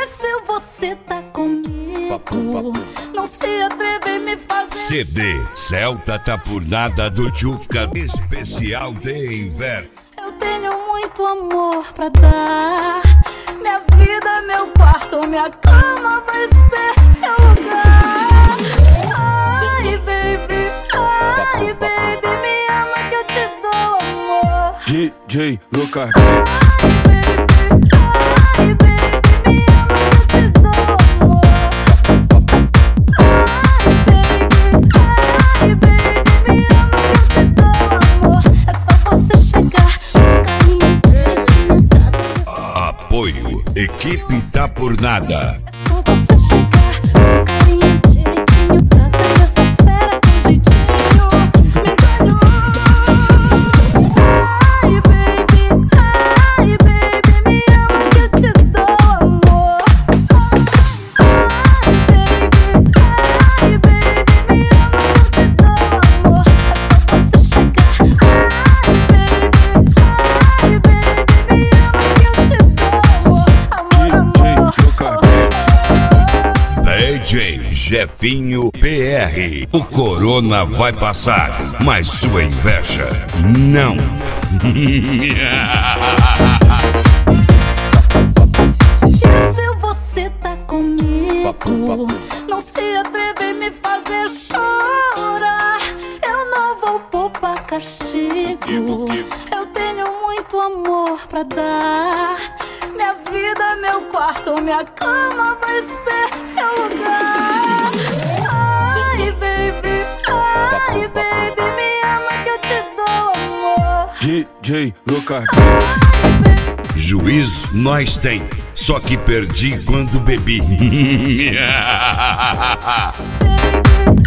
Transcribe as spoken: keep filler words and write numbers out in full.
E se você tá comigo, não se atreve a me fazer. C D Celta tá por nada do Tchuca, especial de inverno. Eu tenho muito amor pra dar. Minha vida, meu quarto, minha cama vai ser seu lugar. Ai, baby, ai, baby, me ama que eu te dou amor. D J Lucas. Ai, baby, me ama que eu te dou amor. Ai, baby, ai, baby, me ama que eu te dou amor. É só você chegar com carinho direitinho, trata. Apoio, equipe tá por nada. É só você chegar com carinho direitinho, trata dessa fera com jeitinho. Me ganhou. Ai, baby, ai, baby, me ama que eu te dou amor. Ai, baby, ai, baby, me ama que eu te dou amor. É só você chegar. Ai, baby, ai, baby, me ama que eu te dou amor. Amor, amor. D J Jefinho P R. O corona vai passar, mas sua inveja não. E se você tá comigo, não se atreve a me fazer chorar. Eu não vou poupar castigo. Eu tenho muito amor pra dar. Minha vida, meu quarto, minha cama vai ser seu lugar. Ai, baby, ai, baby, me ama que eu te dou amor. D J Lucas. Juízo nós tem, só que perdi quando bebi. Baby,